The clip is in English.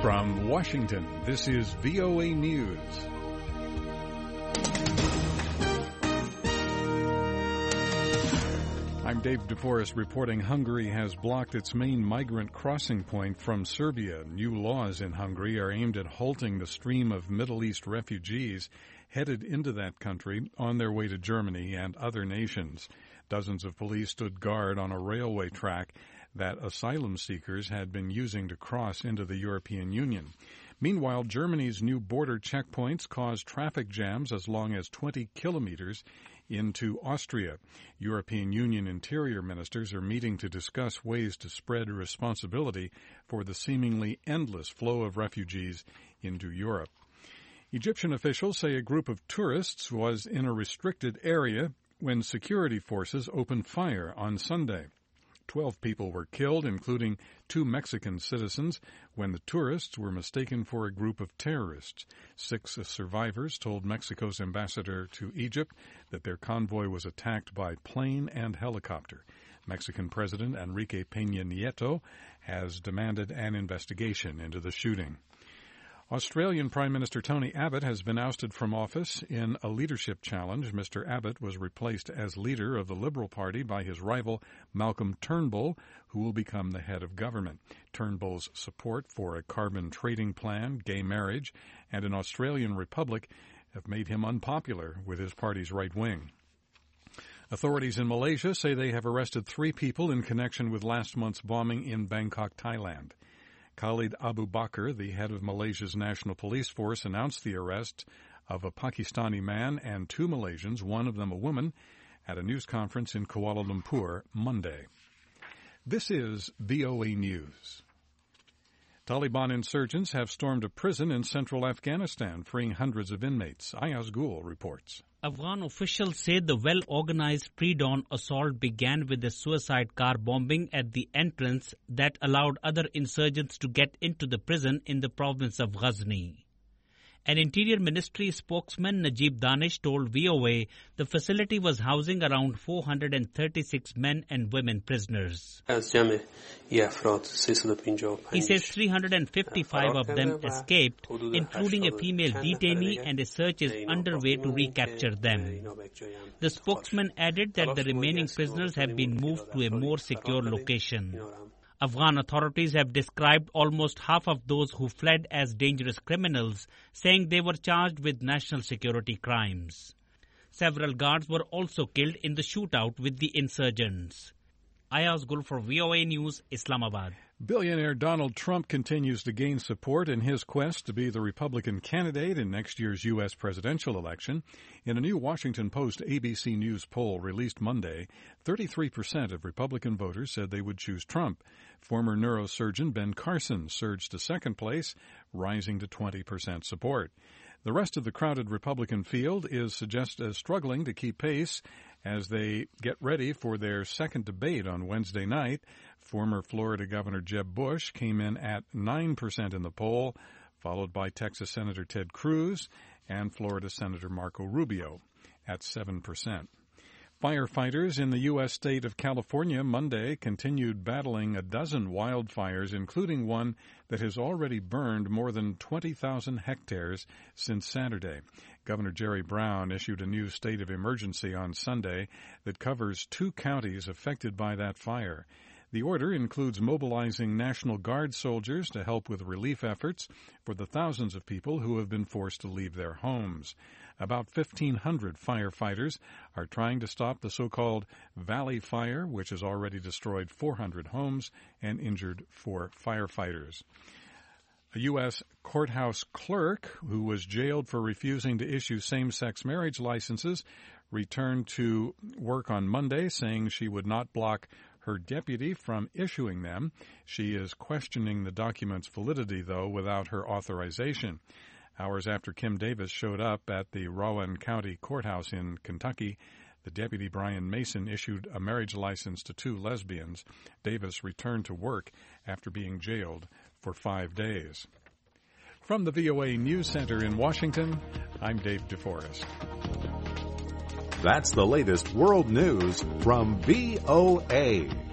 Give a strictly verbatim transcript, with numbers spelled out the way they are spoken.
From Washington, this is V O A News. I'm Dave DeForest reporting Hungary has blocked its main migrant crossing point from Serbia. New laws in Hungary are aimed at halting the stream of Middle East refugees headed into that country on their way to Germany and other nations. Dozens of police stood guard on a railway track that asylum seekers had been using to cross into the European Union. Meanwhile, Germany's new border checkpoints caused traffic jams as long as twenty kilometers into Austria. European Union interior ministers are meeting to discuss ways to spread responsibility for the seemingly endless flow of refugees into Europe. Egyptian officials say a group of tourists was in a restricted area when security forces opened fire on Sunday. Twelve people were killed, including two Mexican citizens, when the tourists were mistaken for a group of terrorists. Six survivors told Mexico's ambassador to Egypt that their convoy was attacked by plane and helicopter. Mexican President Enrique Peña Nieto has demanded an investigation into the shooting. Australian Prime Minister Tony Abbott has been ousted from office in a leadership challenge. Mister Abbott was replaced as leader of the Liberal Party by his rival Malcolm Turnbull, who will become the head of government. Turnbull's support for a carbon trading plan, gay marriage, and an Australian republic have made him unpopular with his party's right wing. Authorities in Malaysia say they have arrested three people in connection with last month's bombing in Bangkok, Thailand. Khalid Abu Bakr, the head of Malaysia's National Police Force, announced the arrest of a Pakistani man and two Malaysians, one of them a woman, at a news conference in Kuala Lumpur Monday. This is V O A News. Taliban insurgents have stormed a prison in central Afghanistan, freeing hundreds of inmates. Ayaz Gul reports. Afghan officials say the well-organized pre-dawn assault began with a suicide car bombing at the entrance that allowed other insurgents to get into the prison in the province of Ghazni. An Interior Ministry spokesman, Najib Danish, told V O A the facility was housing around four hundred thirty-six men and women prisoners. He says three hundred fifty-five of them escaped, including a female detainee, and a search is underway to recapture them. The spokesman added that the remaining prisoners have been moved to a more secure location. Afghan authorities have described almost half of those who fled as dangerous criminals, saying they were charged with national security crimes. Several guards were also killed in the shootout with the insurgents. Ayaz Gul for V O A News, Islamabad. Billionaire Donald Trump continues to gain support in his quest to be the Republican candidate in next year's U S presidential election. In a new Washington Post A B C News poll released Monday, thirty-three percent of Republican voters said they would choose Trump. Former neurosurgeon Ben Carson surged to second place, rising to twenty percent support. The rest of the crowded Republican field is suggest, uh, struggling to keep pace as they get ready for their second debate on Wednesday night. Former Florida Governor Jeb Bush came in at nine percent in the poll, followed by Texas Senator Ted Cruz and Florida Senator Marco Rubio at seven percent. Firefighters in the U S state of California Monday continued battling a dozen wildfires, including one that has already burned more than twenty thousand hectares since Saturday. Governor Jerry Brown issued a new state of emergency on Sunday that covers two counties affected by that fire. The order includes mobilizing National Guard soldiers to help with relief efforts for the thousands of people who have been forced to leave their homes. About fifteen hundred firefighters are trying to stop the so-called Valley Fire, which has already destroyed four hundred homes and injured four firefighters. A U S courthouse clerk who was jailed for refusing to issue same-sex marriage licenses returned to work on Monday, saying she would not block her deputy from issuing them. She is questioning the document's validity, though, without her authorization. Hours after Kim Davis showed up at the Rowan County Courthouse in Kentucky, the deputy, Brian Mason, issued a marriage license to two lesbians. Davis returned to work after being jailed for five days. From the V O A News Center in Washington, I'm Dave DeForest. That's the latest world news from V O A.